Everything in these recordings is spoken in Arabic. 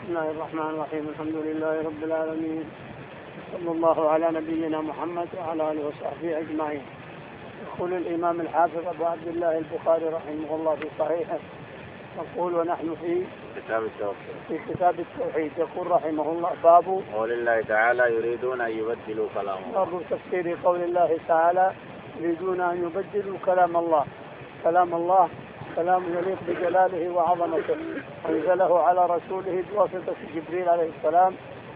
بسم الله الرحمن الرحيم. الحمد لله رب العالمين، صلى الله على نبينا محمد وعلى آله وصحبه أجمعين. يقول الإمام الحافظ أبو عبد الله البخاري رحمه الله في صحيحه، يقول ونحن في كتاب التوحيد، يقول رحمه الله باب قول الله تعالى يريدون أن يبدلوا كلام الله. باب تفسير قول الله تعالى يريدون أن يبدلوا كلام الله. كلام الله كلام يليق بجلاله وعظمته، أنزله على رسوله بواسطة جبريل عليه السلام،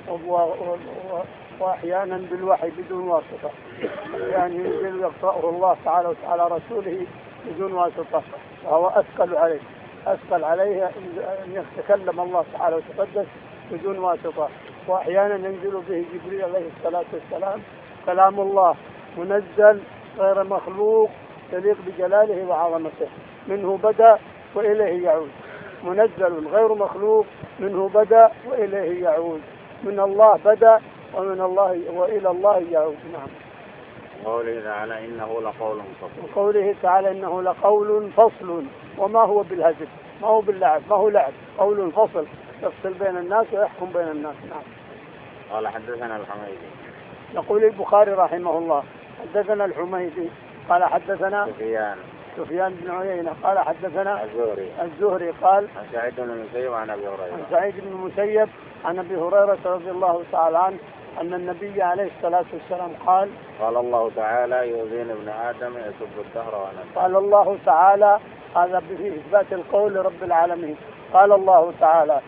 وأحيانا بالوحي بدون واسطة، يعني ينزل يقرأه الله تعالى على رسوله بدون واسطة، وهو أثقل عليه أن يتكلم الله تعالى وتقدس بدون واسطة. وأحيانا ينزل به جبريل عليه الصلاة والسلام كلام الله منزل غير مخلوق يليق بجلاله وعظمته، منه بدأ وإليه يعود. منزل غير مخلوق، منه بدأ وإليه يعود، من الله بدأ ومن الله وإلى الله يعود. نعم. قوله تعالى إنه لقول فصل. وقوله تعالى إنه لقول فصل، وما هو بالهزل، ما هو باللعب، ما هو لعب، قول فصل يفصل بين الناس ويحكم بين الناس. نعم. قال حدثنا الحميدي. يقول البخاري رحمه الله حدثنا الحميدي قال حدثنا سفيان بن عيينة قال حدثنا الزهري قال عن سعيد بن المسيب عن أبي هريرة. عن سعيد بن المسيب عن أبي هريرة رضي الله تعالى عنه أن النبي عليه الصلاة والسلام قال الله تعالى يؤذين ابن آدم يسب الدهر وأنا. قال الله تعالى، هذا في إثبات القول لرب العالمين. قال الله تعالى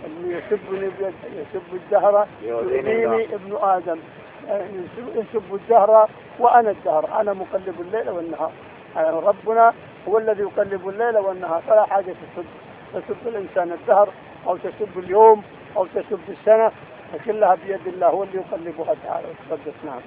يسب الدهر يؤذيني ابن آدم، يسب الدهر وأنا الدهر، أنا مقلب الليل والنهار. يعني ربنا هو الذي يقلب الليل والنهار، فلا حاجة تسب الإنسان الدهر أو تسب اليوم أو تسب السنة، كلها بيد الله، هو اللي يقلبها تعالى وتقدس. نعم.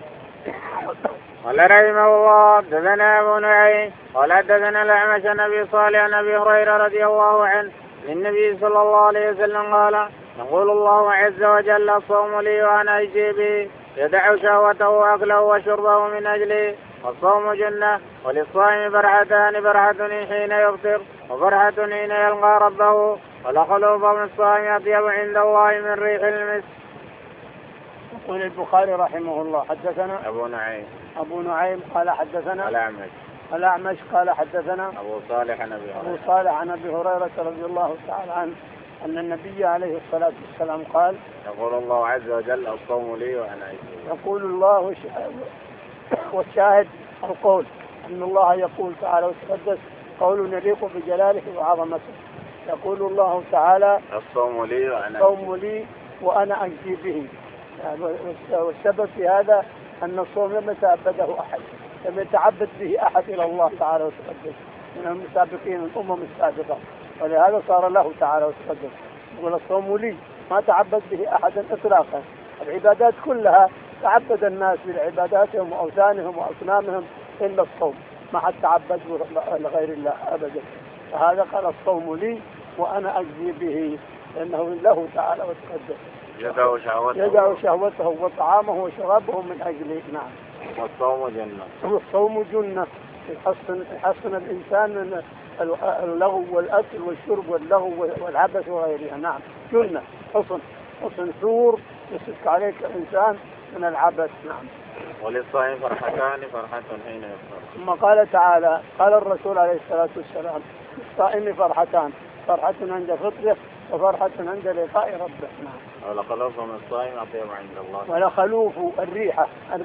قال رحمه الله حدثنا أبو نعيم قال حدثنا الأعمش عن أبي صالح عن أبي هريرة رضي الله عنه للنبي صلى الله عليه وسلم قال يقول الله عز وجل الصوم لي وأنا أجزي به، يدع شهوته وأكله وشربه من أجلي، والصوم جنة، وللصائم فرحتان، فرحة حين يفطر وفرحة حين يلقى ربه، ولخلوف من الصائم أطيب عند الله من ريح المسك. يقول البخاري رحمه الله حدثنا أبو نعيم قال حدثنا الأعمش قال حدثنا أبو صالح عن أبي هريرة رضي الله تعالى عنه أن النبي عليه الصلاة والسلام قال يقول الله عز وجل الصوم لي وأنا أجزي. يقول الله والشاهد القول أن الله يقول تعالى وتقدس قول يليق بجلاله وعظمته. يقول الله تعالى الصوم لي وأنا أجزي به. والسبب في هذا أن الصوم لم يتعبده أحد، لم يتعبد به أحد إلى الله تعالى وتقدس من المسابقين الأمم السابقة، ولهذا صار له تعالى وتقدس. يقول الصوم لي، ما تعبد به أحد إطلاقا. العبادات كلها تعبد الناس بالعباداتهم وأوثانهم وأصنامهم إلا الصوم، ما حد تعبد لغير الله أبدا. فهذا قال الصوم لي وأنا أجزي به، لأنه له تعالى وتقدس. يدع شهوته وطعامه وشرابه من أجله. نعم. والصوم جنة يحصن الإنسان من اللغو والأكل والشرب واللغو والعبث وغيرها. نعم. جنة حصن سور يسك عليك الإنسان من العبث. نعم. وللصائم فرحتان، فرحة حين يفطر. ثم قال تعالى قال الرسول عليه الصلاة والسلام للصائم فرحتان، فرحة عند فطره وفرحة عند لقاء ربه. نعم. ولخلوف من الصائم أطيب عند الله. ولخلوف الريحة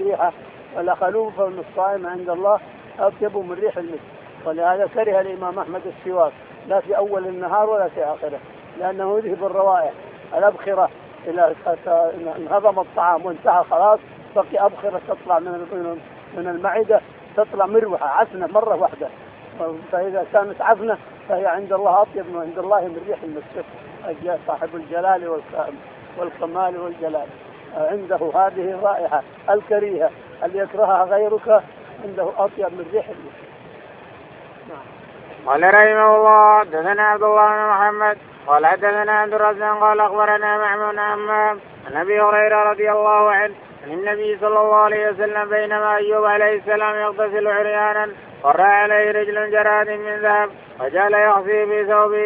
ولخلوف من الصائم عند الله أطيب من ريح المسك. ولهذا كره الإمام أحمد السواك، لا في أول النهار ولا في آخره، لأنه يذهب الروائح الأبخرة. إلى انهضم الطعام وانتهى خلاص، بقي أبخرة تطلع من المعدة، تطلع مروحة عفنة مرة واحدة. فإذا كانت عفنة فهي عند الله أطيب من عند الله من ريح المسك. صاحب الجلال والكمال والجلال عنده هذه الرائحة الكريهة اللي يكرهها غيرك، عنده أطيب من ريح المسك. قال رحمه الله حدثنا عبد الله بن محمد قال حدثنا عبد الرزاق قال أخبرنا معمر عن أبي هريرة رضي الله عنه عن النبي صلى الله عليه وسلم بينما أيوب عليه السلام يغتسل عريانا، مر عليه رجل جراد من ذهب، وجعل يخفي في ثوبه،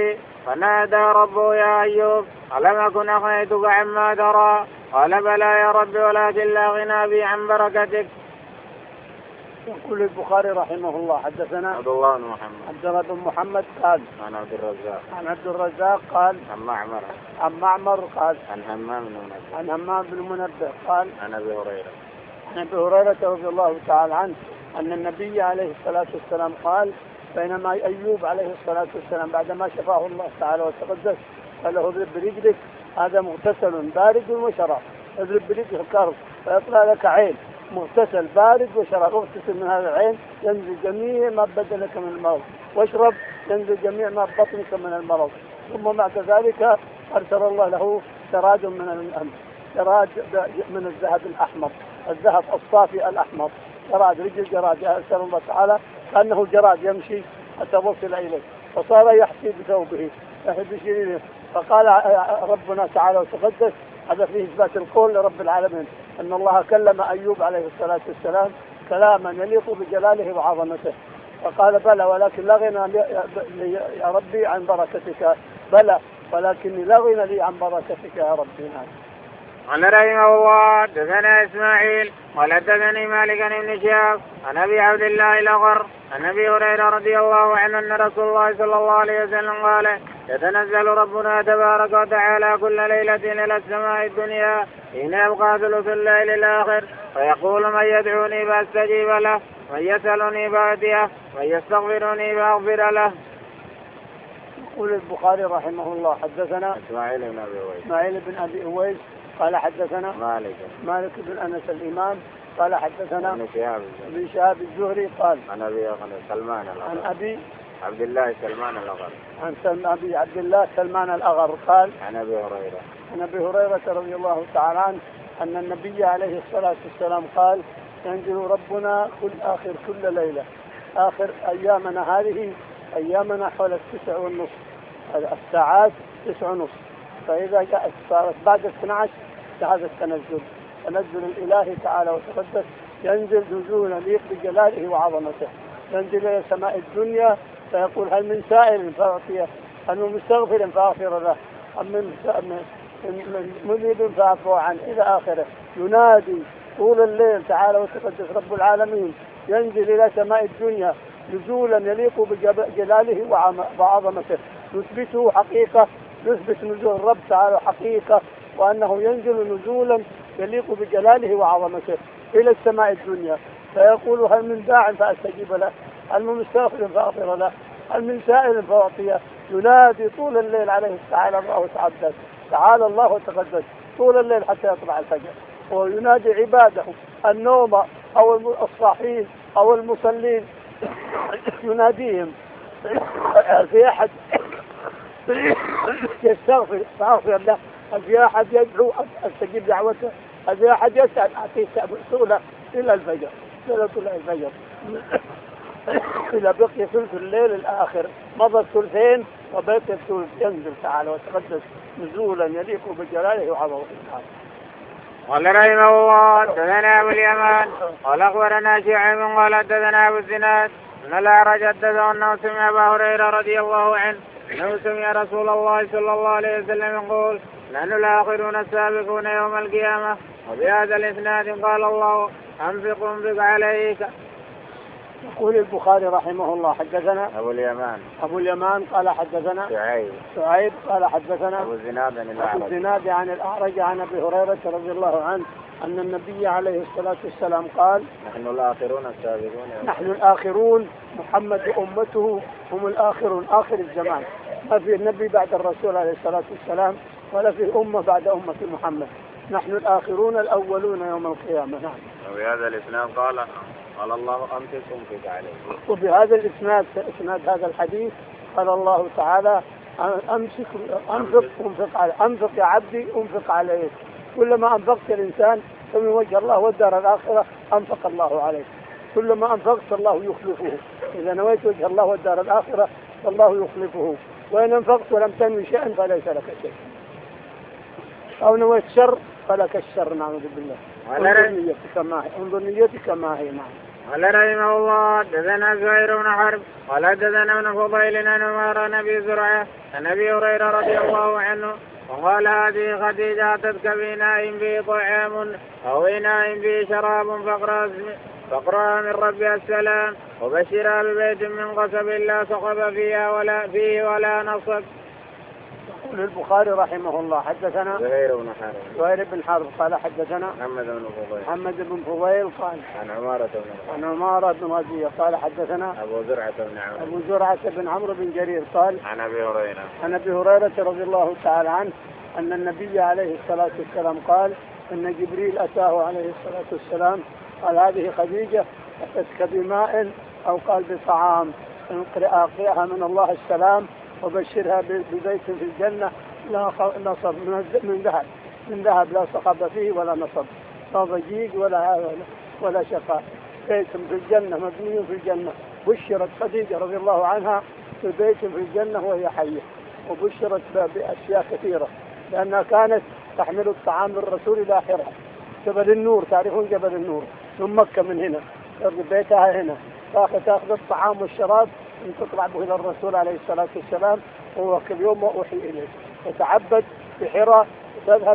فنادى ربه يا أيوب ألم أكن أغنيتك عما ترى؟ قال بلى يا رب ولكن لا غنى بي عن بركتك. يقول البخاري رحمه الله حدثنا عبد الله بن محمد عبد الله بن محمد قال عن عبد الرزاق قال عن معمر قال عن همام بن منبه قال عن أبي هريرة رضي الله تعالى عنه أن النبي عليه الصلاة والسلام قال بينما أيوب عليه الصلاة والسلام بعدما شفاه الله تعالى وتقدس قال له اضرب برجلك هذا مغتسل بارد وشراب، اضرب برجلك الكرب فيطلع لك عين، مغتسل بارد وشراب، اغتسل من هذا العين ينزل جميع ما بدلك من المرض، واشرب ينزل جميع ما بطنك من المرض. ثم بعد ذلك أرسل الله له سراج سراج من الذهب الأحمر، الذهب الصافي الأحمر، جراد رجل جراد، أسأل الله تعالى كأنه جراد يمشي حتى وصل إليه فصار يحكي بثوبه فقال ربنا تعالى وتقدس هذا فيه إثبات القول لرب العالمين أن الله كلم أيوب عليه الصلاة والسلام كلاما يليق بجلاله وعظمته، فقال بلى ولكن لا غنى لي يا ربي عن بركتك، بلى ولكني لا غنى لي عن بركتك يا ربي. قال رحمه الله حدثنا إسماعيل قال حدثني مالك بن شهاب عن أبي عبد الله الأغر عن أبي هريرة رضي الله عنه أن رسول الله صلى الله عليه وسلم قال يتنزل ربنا تبارك وتعالى كل ليلة إلى السماء الدنيا حين يبقى ثلث الليل الآخر فيقول من يدعوني فأستجيب له، من يسألني فأعطيه، من يستغفرني فأغفر له. يقول البخاري رحمه الله حدثنا إسماعيل بن أبي أويس قال حدثنا مالك بن أنس الإمام قال حدثنا ابن شهاب الزهري قال عن أبي عبد الله سلمان الأغر قال عن أبي هريرة رضي الله تعالى عنه أن النبي عليه الصلاة والسلام قال ينزل ربنا كل ليلة آخر أيامنا هذه أيامنا حول 9:30 الساعات 9:30 فإذا صارت بعد 12 هذا التنزل الإلهي تعالى وتقدس ينزل نزولا يليق بجلاله وعظمته، ينزل إلى سماء الدنيا فيقول هل من سائل فأعطيه، هل من مستغفر فأغفر له، هل من مذنب فأعفو عنه إلى آخره. ينادي طول الليل تعالى وتقدس رب العالمين ينزل إلى سماء الدنيا نزولا يليق بجلاله وعظمته، نثبته حقيقة، نثبت نزول الرب تعالى حقيقة وأنه ينزل نزولا يليق بجلاله وعظمته إلى السماء الدنيا فيقول هل من داع فأستجيب له، هل من مستغفر فأغفر له، هل من سائل فأعطيه. ينادي طول الليل عليه تعالى الله وتقدس تعالى الله وتقدس طول الليل حتى يطلع الفجر، وينادي عباده النوم أو الصاحين أو المصلين يناديهم في أحد يستغفر فأغفر له، هل في أحد يدعو أستجيب دعوته، هل في أحد يسأل أعطيه سؤله إلى الفجر طلع الفجر إلى بقي ثلث الليل الآخر، مضى الثلثين وبقي الثلث ينزل تعالى وتقدس نزولا يليق بجلاله وعظمته. قال رحمه الله حدثنا أبو اليمان قال أخبرنا شعيب قال حدثنا أبو الزناد أن الأعرج حدثه أنه سمع أبا هريرة رضي الله عنه أنه سمع رسول الله صلى الله عليه وسلم يقول نحن الآخرون السابقون يوم القيامة. وبهذا الإسناد قال الله أنفق عليك. يقول البخاري رحمه الله حدثنا أبو اليمان قال حدثنا شعيب قال حدثنا أبو الزناد عن الأعرج عن أبي هريرة رضي الله عنه أن النبي عليه الصلاة والسلام قال نحن الآخرون السابقون، نحن الآخرون، محمد وأمته هم الآخرون آخر الزمان، ما في النبي بعد الرسول عليه الصلاة والسلام ولا في أمة بعد أمة محمد، نحن الآخرون الأولون يوم القيامة. نعم. وبهذا الإسناد قال الله أنفق عليه. وبهذا الإسناد هذا الحديث قال الله تعالى أنفق يا عبدي أنفق عليك، كلما أنفقت الإنسان فمن وجه الله والدار الآخرة أنفق الله عليك، كلما أنفقت الله يخلفه، إذا نويت وجه الله والدار الآخرة فالله يخلفه، وإن أنفقت ولم تنوي شيئا فليس لك شيء، أو نويت شر فلك الشر. نعوذ بالله. انظر نيتك ما هي. نعم. قال رحمه الله حدثنا زهير بن حرب قال حدثنا ابن فضيل عن عمر نبي زرعه عن ابي هريره رضي الله عنه وقال هذه خديجه اتتك بإناء به طعام او إناء به شراب فاقرأ من ربها السلام وبشرها ببيت من قصب لا صخب فيه ولا نصب. يقول البخاري رحمه الله حدثنا زهير بن حرب قال حدثنا محمد بن فضيل قال عن عمارة بن ربيعة قال حدثنا أبو زرعة بن عمرو بن جرير قال عن أبي هريرة رضي الله تعالى عنه أن النبي عليه الصلاة والسلام قال أن جبريل أتاه عليه الصلاة والسلام قال هذه خديجة أتتك بماء أو قال بطعام أقرأها من الله السلام وبشرها ببيت في الجنة لا نصب من ذهب لا صخب فيه ولا نصب لا ضجيج ولا شقاء بيت في الجنة مبني في الجنة. بشرت خديجة رضي الله عنها ببيت في الجنة وهي حية وبشرت بأشياء كثيرة لأنها كانت تحمل الطعام للرسول إلى حراء جبل النور. تعرفون جبل النور من مكة من هنا بيتها هنا تأخذ الطعام والشراب أن تطلع به إلى الرسول عليه الصلاة والسلام وهو كل يوم أوحي إليه وتعبد في حراء وتذهب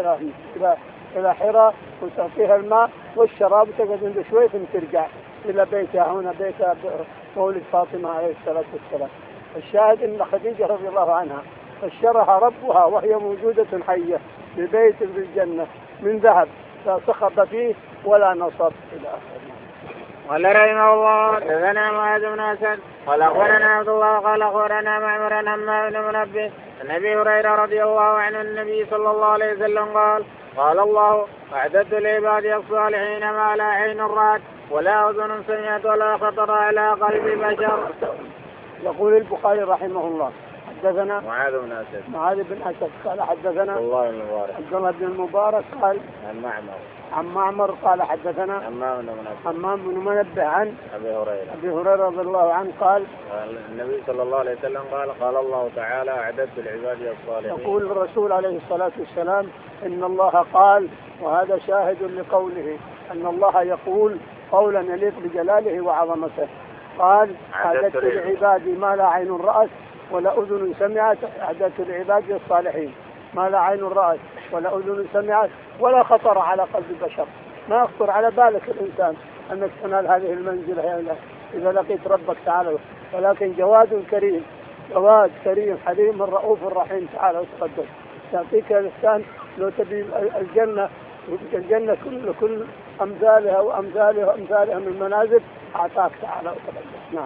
إلى حراء وتعطيها الماء والشراب وتقعد عنده شوي ثم ترجع إلى بيتها هنا بيتها مولد فاطمة عليه الصلاة والسلام. الشاهد أن خديجة رضي الله عنها بشرها ربها وهي موجودة حية ببيت في الجنة من ذهب لا صخب فيه ولا نصب إلى آخره. قال رحمه الله حدثنا معاذ بن اسد قال اخبرنا عبد الله قال اخبرنا معمر عن همام بن منبه عن ابي هريره رضي الله عنه النبي صلى الله عليه وسلم قال الله اعددت لعبادي الصالحين ما لا عين رأت ولا اذن سمعت ولا خطر على قلب بشر. يقول البخاري رحمه الله حدثنا معاذ بن اسد قال حدثنا عبد الله بن المبارك قال عن معمر قال حدثنا حمام بن منبه عن أبي هريرة رضي الله عنه قال النبي صلى الله عليه وسلم قال الله تعالى أعددت لعبادي الصالحين. يقول الرسول عليه الصلاة والسلام إن الله قال وهذا شاهد لقوله أن الله يقول قولا يليق بجلاله وعظمته قال أعددت لعبادي ما لا عين رأت ولا أذن سمعت. أعددت لعبادي الصالحين ما لا عين رأت ولا أذن سمعت ولا خطر على قلب البشر. ما يخطر على بالك الإنسان أنك تنال هذه المنزلة إذا لقيت ربك تعالى ولكن جواد كريم حليم الرؤوف الرحيم تعالى وتقدم يعطيك الإنسان لو تبي الجنة كل أمثالها وأمثالها من المنازل أعطاك تعالى وتقدم. نعم.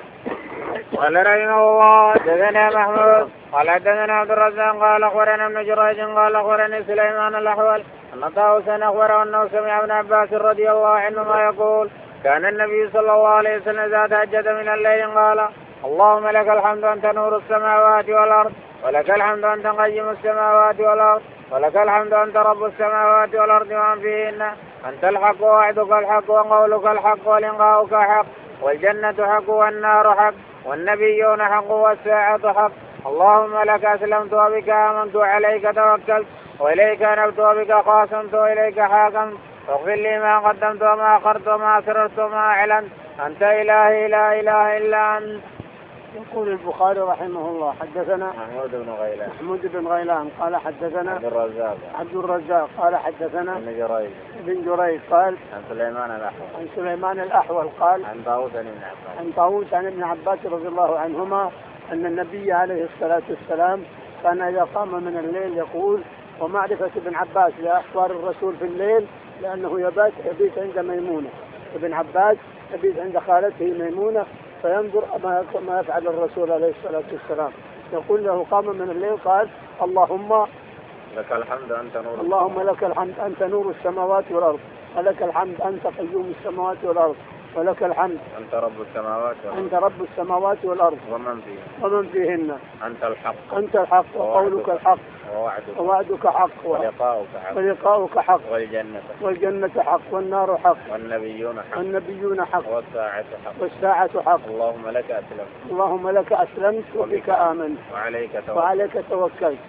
قال رحمه الله حدثنا محمود قال حدثنا عبد الرزاق قال اخبرنا ابن جريج قال اخبرني سليمان الاحول ان طاووسا اخبره انه سمع ابن عباس رضي الله عنهما يقول كان النبي صلى الله عليه وسلم اذا تهجد من الليل قال اللهم لك الحمد انت نور السماوات والارض ولك الحمد انت قيم السماوات والارض ولك الحمد انت رب السماوات والارض ومن فيهن انت الحق ووعدك الحق وقولك الحق ولقاؤك حق والجنة حق والنار حق والنبيون حق والساعة حق اللهم لك أسلمت وبك آمنت وعليك توكلت وإليك نبت وبك خاصمت وإليك حاكمت واغفر لي ما قدمت وما أخرت وما أسررت وما أعلنت أنت إلهي لا إله إلا أنت. يقول البخاري رحمه الله حدثنا محمود بن غيلان قال حدثنا عبد الرزاق قال حدثنا ابن جريج قال عن سليمان الأحول قال عن طاووس عن ابن عباس رضي الله عنهما أن النبي عليه الصلاة والسلام كان إذا قام من الليل يقول ومعرفة ابن عباس لأخبار الرسول في الليل لأنه يبيت عند ميمونة. ابن عباس يبيت عند خالته ميمونة فينظر ما يفعل الرسول عليه الصلاة والسلام. يقول له قام من الليل قال اللهم لك الحمد أنت نور اللهم لك الحمد أنت نور السماوات والأرض ولك الحمد أنت قيوم السماوات والأرض ولك الحمد أنت رب السماوات والأرض ومن فيهن أنت الحق وقولك الحق ووعدك حق ولقاؤك حق والجنة حق والنار حق والنبيون حق والساعة حق اللهم لك أسلمت وبك آمنت وعليك توكلت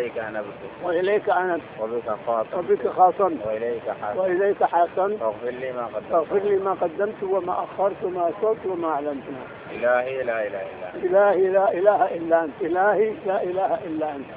وإليك أنبت وبك خاصمت وإليك حاكمت فاغفر لي ما قدمت وما أخرت وما أسررت وما أعلنت. إلهي لا إله إلا أنت إلهي لا إله إلا أنت.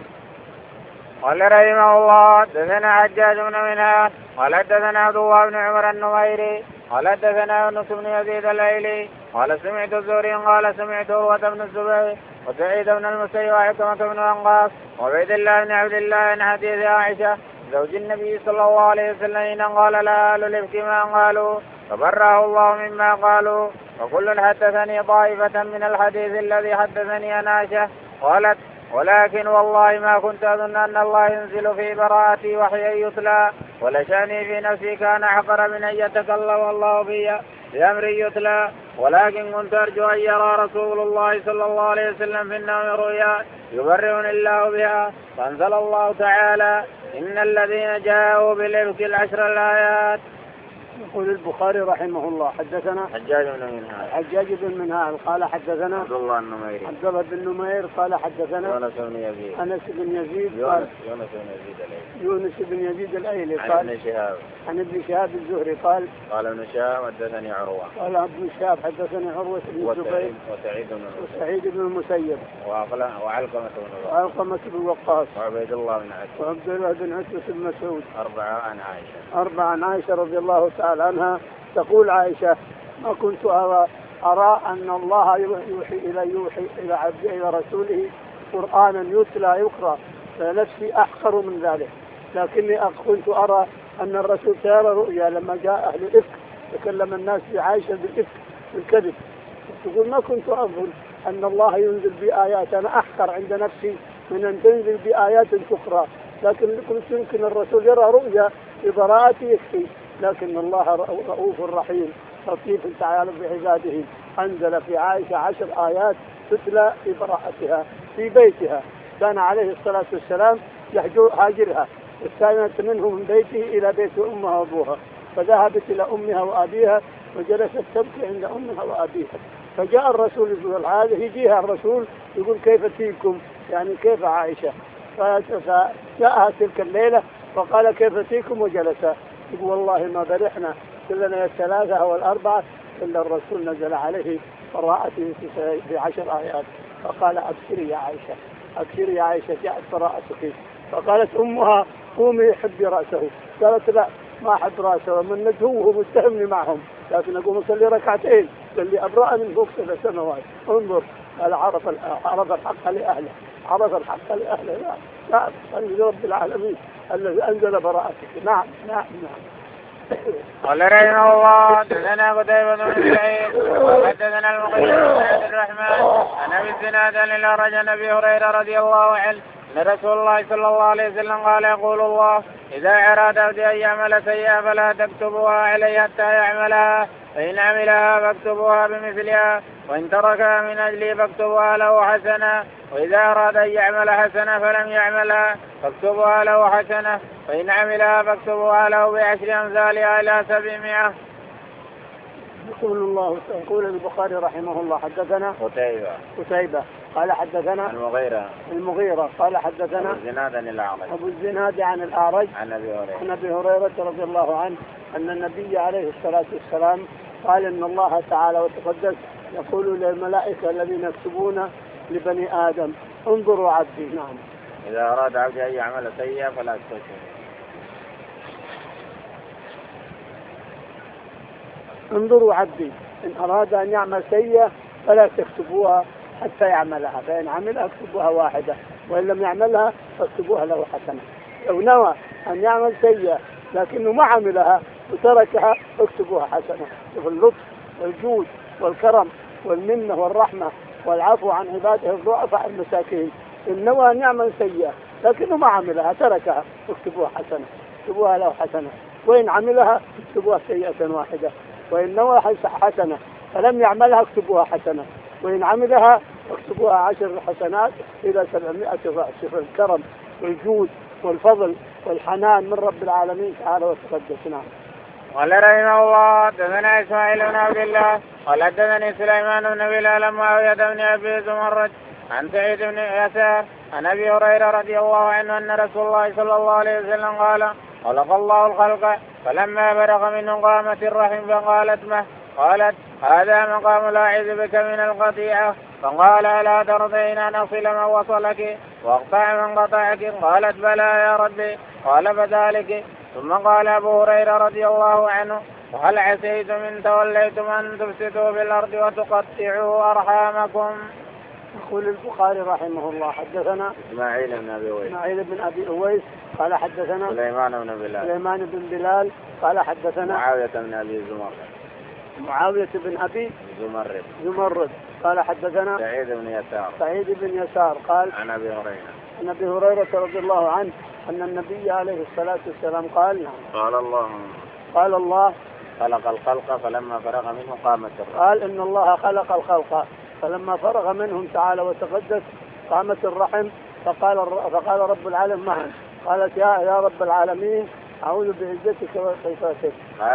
قال رحمه الله حدثنا حجاج بن منهال قال حدثنا عبد الله بن عمر النميري قال حدثنا يونس بن يزيد الايلي قال سمعت الزهري قال سمعت عروة بن الزبير وسعيد بن المسيب وحكمة بن وقاص وعبيد الله بن عبد الله عن حديث عائشة زوج النبي صلى الله عليه وسلم قال لا أهل الإفك ما قالوا فبرأه الله مما قالوا وكل حدثني طائفة من الحديث الذي حدثني عن عائشة قالت ولكن والله ما كنت أظن أن الله ينزل في براءتي وحيا يتلى ولشأني في نفسي كان أحقر من أن يتكلم الله بأمر يتلى ولكن كنت أرجو أن يرى رسول الله صلى الله عليه وسلم في النوم رؤيا يبرئني الله بها فأنزل الله تعالى إن الذين جاءوا بالإفك العشر الآيات. يقول البخاري رحمه الله حدثنا حجاج بن منهال قال حدثنا عبد الله بن نمير قال حدثنا أنس بن يزيد قال يونس بن يزيد الأيلي قال عن ابن شهاب الزهري قال ابن شهاب حدثني عروة قال ابن شهاب حدثني عروة بن الزبير وسعيد بن المسيب وعلقمة بن وقاص وعبيد الله بن عتبة بن مسعود أربعة عن عائشة رضي الله تعالى عنها تقول عائشة ما كنت أرى أن الله يوحي إلى عبده إلى رسوله قرآنا يتلى يقرأ فنفسي أحقر من ذلك لكني كنت أرى أن الرسول سيرى رؤيا لما جاء أهل الإفك تكلم الناس بعائشة بالإفك بالكذب تقول ما كنت أظن أن الله ينزل بآيات أنا أحقر عند نفسي من أن تنزل بآيات تقرأ لكن قلت يمكن الرسول يرى رؤيا ببراءتي يكفي لكن الله رؤوف رحيم لطيف تعالى بعباده أنزل في عائشة 10 آيات تتلى في براءتها في بيتها كان عليه الصلاة والسلام هاجرها استأذنت منه من بيته إلى بيت أمها وأبوها فذهبت إلى أمها وأبيها وجلست تبكي عند أمها وأبيها فجاء الرسول يقول هذا يجيها الرسول يقول كيف فيكم يعني كيف عائشة فجاءها تلك الليلة فقال كيف فيكم وجلسا يقول والله ما برحنا كلنا الثلاثة أو الأربعة إلا الرسول نزل عليه براءته في 10 آيات فقال أبشري يا عائشة جاءت براءتك فقالت أمها قومي حبي رأسه قالت لا ما أحب رأسه من ندهوه متهمني معهم لكن أقوم أصلي ركعتين قال لي أبرأ من فوق 7 سماوات انظر قال عرف الحق لأهله لا رب العالمين الذي أنزل براءتك نعم قال رحمه الله حدثنا قتيبة بن سعيد وحدثنا المغيرة بن عبد الرحمن عن أبي الزناد عن الأعرج عن أبي هريرة رضي الله عنه أن رسول الله صلى الله عليه وسلم قال يقول الله إذا أراد عبدي أن يعمل سيئة فلا تكتبوها عليه حتى يعملها فإن عملها فاكتبوها بمثلها وإن تركها من أجلي فاكتبوها له حسنة وإذا أراد أن يعمل حسنة فلم يعملها فاكتبوها له حسنة فإن عملها فاكتبوها له ب10 أمثالها إلى 700. يقول البخاري رحمه الله حدثنا قتيبة قال حدثنا المغيرة قال حدثنا أبو الزناد عن الأعرج عن أبي هريرة رضي الله عنه أن النبي عليه الصلاة والسلام قال إن الله تعالى وتقدس يقول للملائكة الذين يكتبون لبني آدم انظروا عبدي. نعم. إذا أراد عبدي أن يعمل سيئة فلا تكتبوها. انظروا عبدي إن أراد أن يعمل سيئة فلا تكتبوها حتى يعملها فإن عملها اكتبوها واحدة وإن لم يعملها فاكتبوها له حسنة. لو نوى أن يعمل سيئة لكنه ما عملها وتركها اكتبوها حسنة. اللطف والجود والكرم والمنة والرحمة والعفو عن عباده الضعفاء المساكين. إن نوى أن يعمل سيئة لكنه ما عملها تركها اكتبوها حسنة اكتبوها له حسنة وإن عملها اكتبوها سيئة واحدة وإن نوى حسنة فلم يعملها اكتبوها حسنة وإن عملها اكتبوها 10 حسنات إلى 700 ضعف. الكرم والجود والفضل والحنان من رب العالمين تعالى وتقدس. نعم. قال رحمه الله دثنا إسماعيل بن عبد الله قال حدثني سليمان بن بلال معاوية بن أبي زمرد عن سعيد بن يسار عن أبي هريرة رضي الله عنه أن رسول الله صلى الله عليه وسلم قال خلق الله الخلق فلما فرغ منه قامت الرحم فقالت مه قالت هذا مقام لا أعوذ بك من القطيعة فقال ألا ترضين أن أصل من وصلك واقطع من قطعك قالت بلى يا ربي قال فذلك. ثم قال أبو هريرة رضي الله عنه وهل عسيتم إن توليتم أن تفسدوا في الأرض وتقطعوا أرحامكم. يقول البخاري رحمه الله حدثنا إسماعيل بن أبي أويس قال حدثنا سليمان بن بلال قال حدثنا معاوية بن أبي زمرد قال حدثنا سعيد بن يسار قال عن أبي هريرة رضي الله عنه أن النبي عليه الصلاة والسلام قال قال الله خلق الخلق فلما فرغ منه قامت الرحم. قال إن الله خلق الخلق فلما فرغ منهم تعالى وتقدس قامت الرحم. فقال رب العالمين معا قالت يا رب العالمين أعوذ بعزتك وصفاتك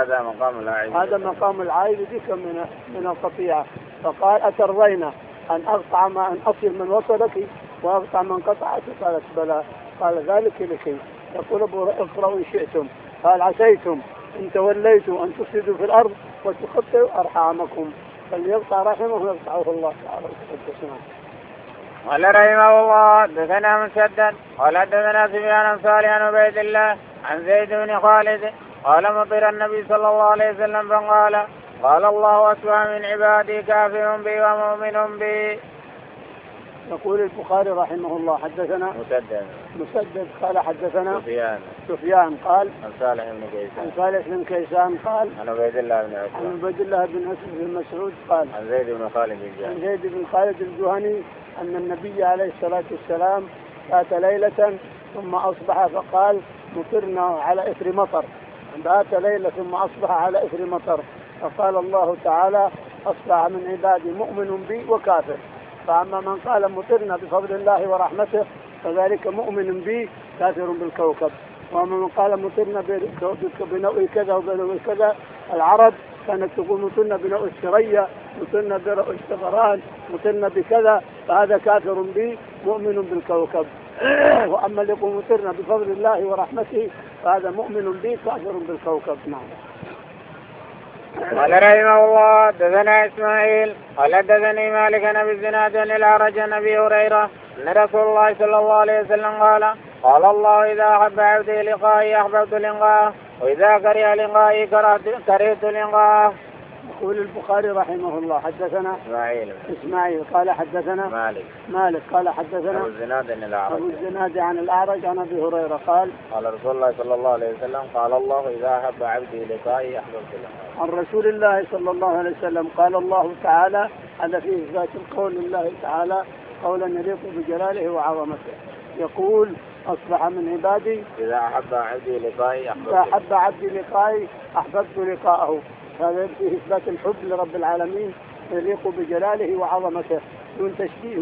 هذا مقام العائد بك من القطيعة. فقال أترضين أن أصل من وصلك وأقطع من قطعك قالت بلى قال ذلك لك. يقول اقرأوا إن شئتم قال عسيتم إن توليتم أن تفسدوا في الأرض وتقطعوا أرحامكم فليقطع رحمه ويقطعه الله تعالى وتقدسنا. قال رحمه الله دثنا مسدد قال دثنا سفيان صالح عن عبيد الله عن زيد بن خالد قال مطر النبي صلى الله عليه وسلم فقال قال الله أصبح من عبادي كافر بي ومؤمن بي. يقول البخاري رحمه الله حدثنا مسدد قال حدثنا سفيان قال عن صالح بن كيسان قال عن عبيد الله بن مسعود قال عن زيد بن خالد الجهني أن النبي عليه الصلاة والسلام بات ليلة ثم أصبح فقال مطرنا على إثر مطر. بات ليلة ثم أصبح على إثر مطر فقال الله تعالى أصبح من عبادي مؤمن بي وكافر. فأما من قال مطرنا بفضل الله ورحمته فذلك مؤمن بي كافر بالكوكب. وأما من قال مطرنا بنوع كذا وبنوع كذا العرب كانت تقول مطرنا بنوع السرية مطرنا بنوع الشفران مطرنا بكذا فهذا كافر بي مؤمن بالكوكب. وأما اللي يقول مطرنا بفضل الله ورحمته فهذا مؤمن بي كافر بالكوكب. نعم. قال رحمه الله دثنا إسماعيل قال دثني مالك بن الزناد عن الأعرج عن أبي هريرة أن رسول الله صلى الله عليه وسلم قال الله إذا أحب عبدي لقائي أحببت لقاءه وإذا كره لقائي كرهت لقاءه. يقول البخاري رحمه الله حدثنا إسماعيل قال حدثنا مالك قال حدثنا أبو الزناد عن الأعرج عن أبي هريرة قال رسول الله صلى الله عليه وسلم قال الله إذا أحب عبدي لقائي أحببت لقاءه. عن رسول الله صلى الله عليه وسلم قال الله تعالى هذا فيه إثبات القول لله تعالى قولا يليق بجلاله وعظمته. يقول أصبح من عبادي إذا أحب عبدي لقائي أحببت لقاءه. هذا فيه إثبات الحب لرب العالمين يليق بجلاله وعظمته دون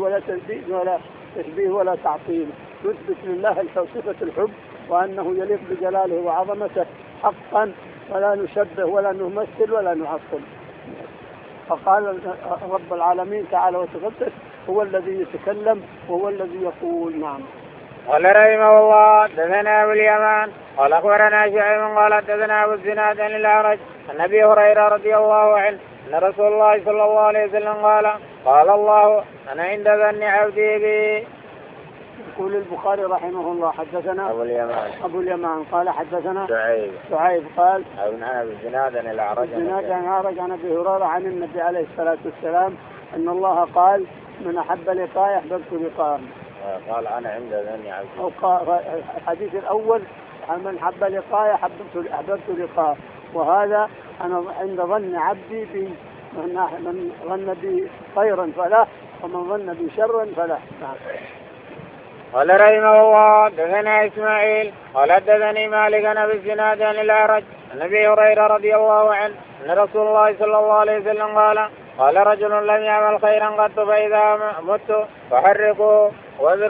تشبيه ولا تعطيل. يثبت لله صفة الحب وأنه يليق بجلاله وعظمته حقا ولا نشبه ولا نمثل ولا نعطل. فقال رب العالمين تعالى وتقدس هو الذي يتكلم وهو الذي يقول. نعم. قال رحمه الله دثنا أبو اليمان قال أخبرنا شعيب قال دثنا أبو الزناد عن الأعرج عن أبي هريرة رضي الله عنه أن رسول الله صلى الله عليه وسلم قال الله أنا عند ظن عبدي بي. يقول البخاري رحمه الله حدثنا أبو اليمان قال حدثنا شعيب قال عن أبي الزناد عن الأعرج عن أبي هريرة عن النبي عليه الصلاة والسلام أن الله قال من أحب لقائي أحببت لقاءه. قال أنا عند ظن عبدي. الحديث الأول من حب لقائي أحببت لقاءه وهذا أنا عند ظن عبدي بي من ظن بي خيرا فله ومن ظن بي شرا فله. قال رحمه الله دثنا إسماعيل قال دثني مالك بن الزناد عن الأعرج عن أبي هريرة رضي الله عنه أن رسول الله صلى الله عليه وسلم قال رجل لم يعمل خيرا قط فإذا مت فحرقوا واذروا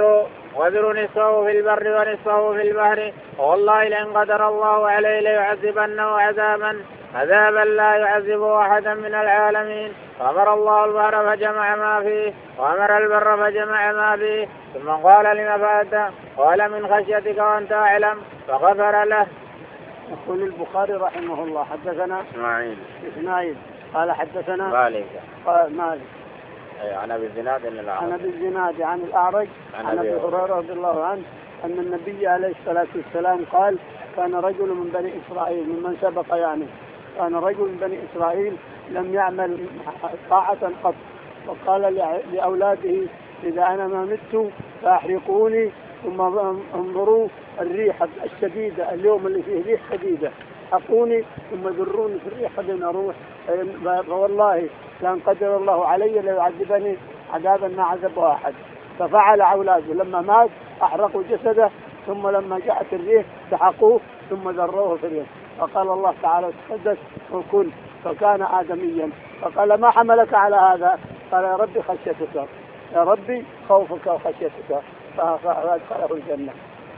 وذر نصفه في البر ونصفه في البحر والله لئن قدر الله عليه ليعذبنه عذابا لا يعذبه أحدا من العالمين. فأمر الله البحر فجمع ما فيه وأمر البر فجمع ما فيه ثم قال لما فعلت؟ قال من خشيتك وأنت أعلم فغفر له. يقول البخاري رحمه الله حدثنا إسماعيل قال حدثنا مالك عن أبي الزناد عن الأعرج عن أبي هريرة رضي الله عنه أن النبي عليه الصلاة والسلام قال كان رجل من بني إسرائيل ممن سبق كان رجل من بني إسرائيل لم يعمل طاعة قط وقال لأولاده إذا أنا ما مت فأحرقوني ثم انظروا الريح الشديدة اليوم اللي فيه ريح شديدة حقوني ثم ذروني في الريح قبل أروح فوالله لأن قدر الله علي ليعذبني عذابا ما عذب أحد. ففعل أولاده لما مات أحرقوا جسده ثم لما جاءت الريح سحقوه ثم ذروه في الريح. فقال الله تعالى تقدس وكن فكان آدميا. فقال ما حملك على هذا؟ قال يا ربي خشيتك يا ربي خوفك وخشيتك فأدخله الجنة.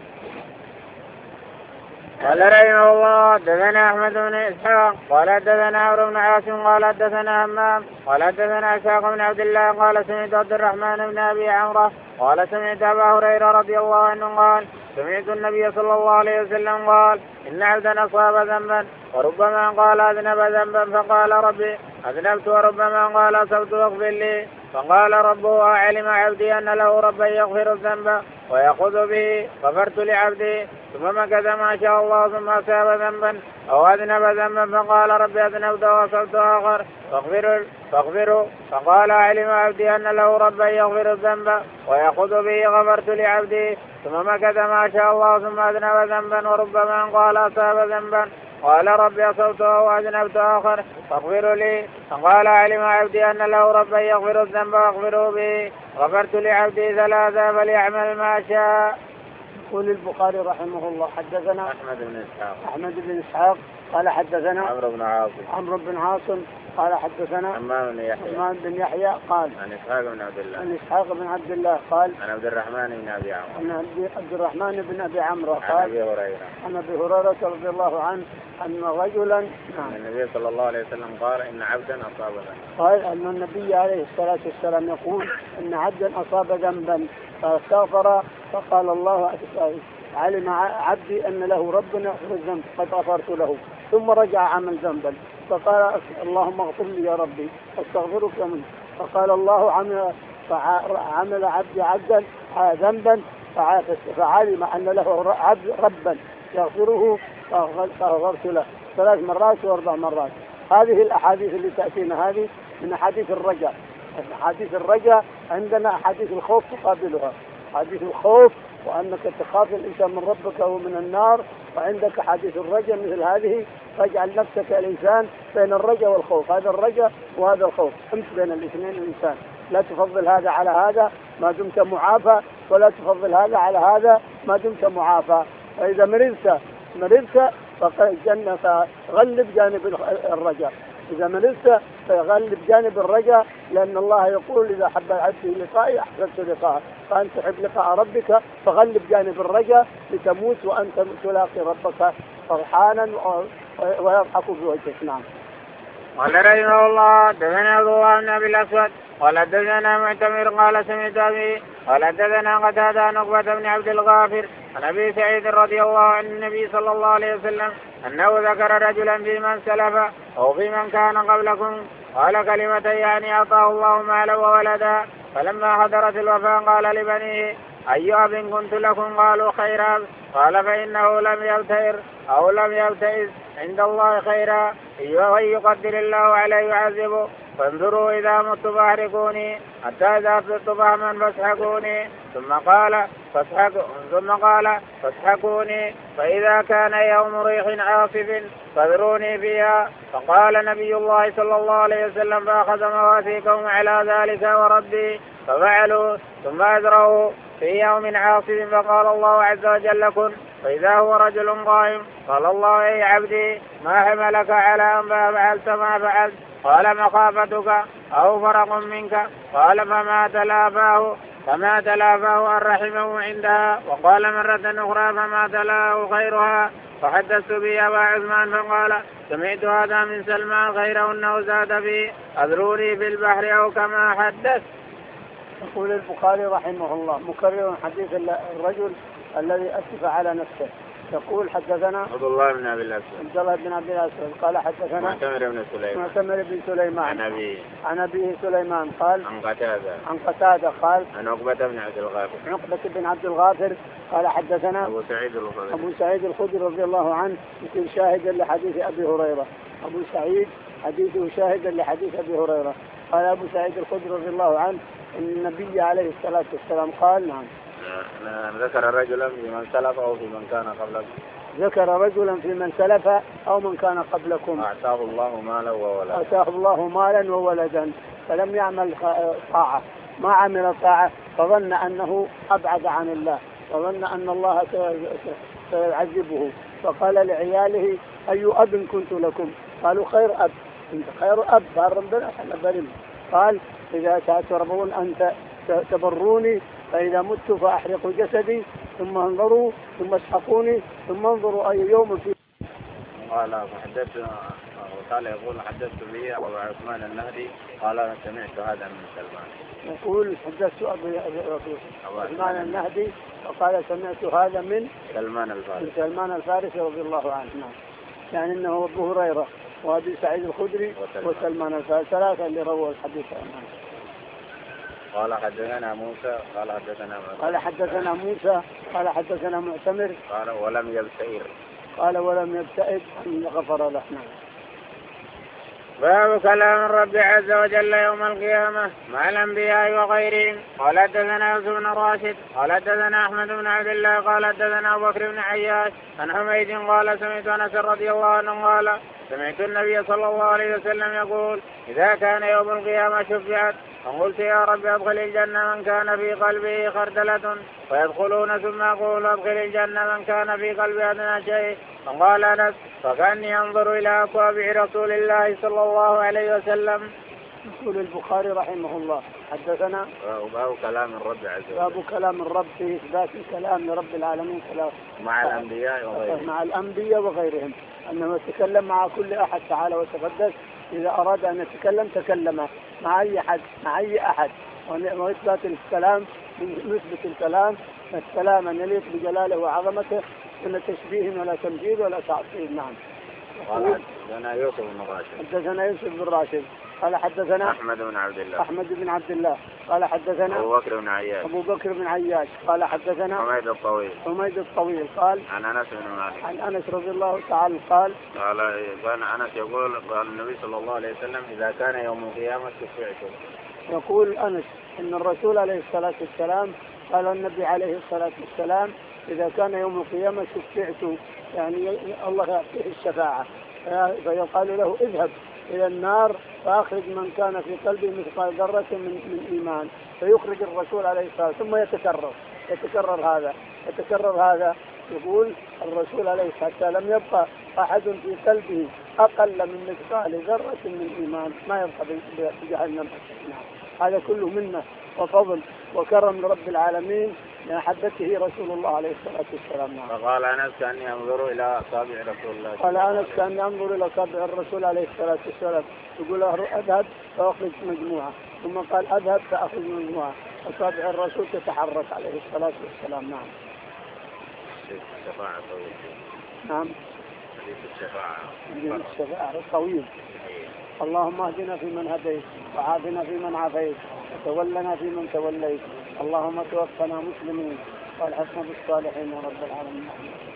قال رحمه الله حدثنا أحمد بن إسحاق قال حدثنا عمرو بن عاصم قال حدثنا همام قال حدثنا إسحاق بن عبد الله قال سمعت عبد الرحمن بن أبي عمرو قال سمعت أبا هريرة رضي الله عنه قال سمعت النبي صلى الله عليه وسلم قال إن عبدا أصاب ذنبا وربما قال أذنب ذنبا فقال ربي أذنبت وربما قال أصبت واغفر لي فقال ربه علم عبدي أن له ربا يغفر الذنب ويأخذ به غفرت لعبدي ثم مكث ما شاء الله ثم أصاب ذنبا أو أذنب ذنبا فقال ربي أذنبت وأصبت آخر فاغفره فقال علم عبدي أن له ربا يغفر الذنب ويأخذ به غفرت لعبدي ثم مكث ما شاء الله ثم أذنب ذنبا وربما قال أصاب ذنبا قال ربي أصبته وأذنبت آخر فاغفر لي فقال علم عبدي أن له ربا يغفر الذنب واغفره به غفرت لعبدي ثلاثة فليعمل ما شاء. يقول البخاري رحمه الله حدثنا أحمد بن إسحاق قال حدثنا عمرو بن عاصم قال حدثنا همام بن يحيى قال عن إسحاق بن عبد الله قال عن عبد الرحمن بن أبي عمرو قال عن أبي هريرة رضي الله عنه أن رجلا النبي صلى الله عليه وسلم قال إن عبدا أصاب ذنبا قال أن النبي عليه الصلاة والسلام يقول إن عبدا أصاب ذنبا فاستغفر فقال الله علم عبدي أن له رب يغفر الذنب قد غفرت له ثم رجع عمل ذنبا فقال اللهم اغفر لي يا ربي استغفرك منه فقال الله عمل عبدي عبدا ذنبا فعلم أن له ربا يغفره فغفرت له 3 مرات و4 مرات. هذه الأحاديث اللي تأتينا هذه من أحاديث الرجاء. أحاديث الرجاء عندنا أحاديث الخوف تقابلها حديث الخوف وأنك تخاف الإنسان من ربك ومن النار وعندك حديث الرجاء مثل هذه فاجعل نفسك الإنسان بين الرجاء والخوف هذا الرجاء وهذا الخوف امس بين الاثنين الإنسان لا تفضل هذا على هذا ما دمت معافى ولا تفضل هذا على هذا ما دمت معافى. فإذا مرضت فالجنة فغلب جانب الرجاء إذا مرضت فغلب جانب الرجاء لأن الله يقول إذا حب العبد لقائي أحببت لقاءه فأنت تحب لقاء ربك فغلب جانب الرجاء لتموت وأنت تلاقي ربك فرحانا ويضحك بوجهك. نعم. قال رحمه الله حدثنا عبد الله بن أبي الأسود قال حدثنا معتمر قال سمعت أبي قال حدثنا قتادة عن عقبة بن عبد الغافر عن أبي سعيد رضي الله عن النبي صلى الله عليه وسلم أنه ذكر رجلا في من سلف أو في من كان قبلكم قال كلمة يعني أعطاه الله مالا وولدا فلما حضرت الوفاة قال لبنيه أي أب كنت لكم قالوا خيرا قال فإنه لم يبتئر أو لم يبتئس عند الله خيرا وإن يقدر الله عليه يعذبه فانظروا إذا مت فاحرقوني حتى إذا صرت فهما فاسحقوني ثم قال فاسحقوني فإذا كان يوم ريح عاصف فذروني فيها. فقال نبي الله صلى الله عليه وسلم فأخذ مواثيقهم على ذلك وربي ففعلوا ثم أزرعوا في يوم عاصف فقال الله عز وجل كن فإذا هو رجل قائم قال الله أي عبدي ما حملك على أن فعلت ما فعلت قال مخافتك أو فرق منك قال فما تلافاه فما تلافاه أن رحمه عندها. وقال مرة أخرى فما تلاه غيرها. فحدثت به أبا عثمان فقال سمعت هذا من سلمان غير أنه زاد به أذروني في البحر أو كما حدث. يقول البخاري رحمه الله مكرر حديث الرجل الذي أسف على نفسه. يقول حدثنا عبد الله بن أبي الأسود قال حدثنا معتمر بن سليمان عن أبيه سليمان قال عن قتادة قال عن عقبة بن عبد الغافر قال حدثنا أبو سعيد الخدري رضي الله عنه يكون شاهدا لحديث أبي هريرة. أبو سعيد حديثه شاهدا لحديث أبي هريرة. قال أبو سعيد الخدري رضي الله عنه أن النبي عليه الصلاة والسلام قال نعم ذكر رجلا في من سلف أو في من كان قبلكم. ذكر رجلا في من سلف أو من كان قبلكم أعطاه الله مالا وولدا فلم يعمل طاعة ما عمل طاعة فظن أنه أبعد عن الله وظن أن الله سيعذبه فقال لعياله أي أب كنت لكم؟ قالوا خير أب. أنت خير أب قال ربنا احنا برم. قال إذا ترضون أن تبروني فإذا مت فأحرقوا جسدي ثم انظروا ثم اسحقوني ثم انظروا أي يوم في. قال يقول حدثت به أبو عثمان النهدي قال أنا سمعت هذا من سلمان. يقول حدثت أبو عثمان النهدي وقال سمعت هذا من سلمان الفارسي رضي الله عنه. يعني إنه أبو هريرة وأبي سعيد الخدري وسلمان الفارسي ثلاثة اللي رووا الحديث عنه. قال حدثنا موسى قال حدثنا معتمر قال ولم يبتئد أن غفر له. باب كلام الرب عز وجل يوم القيامة مع الأنبياء وغيرهم. قال حدثنا يوسف بن راشد قال حدثنا أحمد بن عبد الله قال حدثنا أبو بكر بن عياش عن حميد قال سمعت أنس رضي الله عنه قال سمعت النبي صلى الله عليه وسلم يقول إذا كان يوم القيامة شفعت فقلت يا رب أدخل الجنة من كان في قلبه خردلة فيدخلون ثم أقول أدخل الجنة من كان في قلبه أدنى شيء. فقال أنس فكأني أنظر إلى أصابع رسول الله صلى الله عليه وسلم. يقول البخاري رحمه الله حدثنا باب كلام الرب عز وجل باب كلام الرب في إثبات الكلام لرب العالمين مع الأنبياء وغيرهم أنه يتكلم مع كل أحد تعالى وتقدس. إذا أراد أن يتكلم تكلم مع أي أحد وإثبات الكلام نثبت الكلام أن يليق بجلاله وعظمته من تشبيه ولا تمجيد ولا تعطيل. نعم. قال حدثنا يوسف بن راشد قال حدثنا أحمد بن عبد الله قال حدثنا أبو بكر بن عياش قال حدثنا حميد الطويل قال عن أنس بن مالك عن أنس رضي الله تعالى قال كان أنس يقول قال النبي صلى الله عليه وسلم إذا كان يوم القيامة شفعت. يقول أنس إن الرسول عليه الصلاة والسلام قال النبي عليه الصلاة والسلام إذا كان يوم القيامة شفعت يعني الله يعطيه الشفاعة فيقال له اذهب إلى النار فأخرج من كان في قلبه مثقال ذرة من إيمان فيخرج الرسول عليه الصلاة والسلام ثم يتكرر هذا يقول الرسول عليه الصلاة والسلام لم يبقى أحد في قلبه أقل من مثقال ذرة من إيمان ما يبقى بجهنم. هذا كله منه وفضل وكرم لرب العالمين لأحبته رسول الله عليه الصلاة والسلام. فقال أنس كأني أنظر إلى أصابع رسول الله. قال أنس كأني أنظر إلى أصابع الرسول عليه الصلاة والسلام يقول أذهب فأخرج مجموعة ثم قال أذهب فأخرج مجموعة أصابع الرسول تتحرك عليه الصلاة والسلام. نعم. الشفاعة طويل. نعم. الشفاعة طويل. اللهم اهدنا فيمن هديت وعافنا فيمن عافيت وتولنا فيمن توليت اللهم توفنا مسلمين والحسن بالصالحين يا رب العالمين.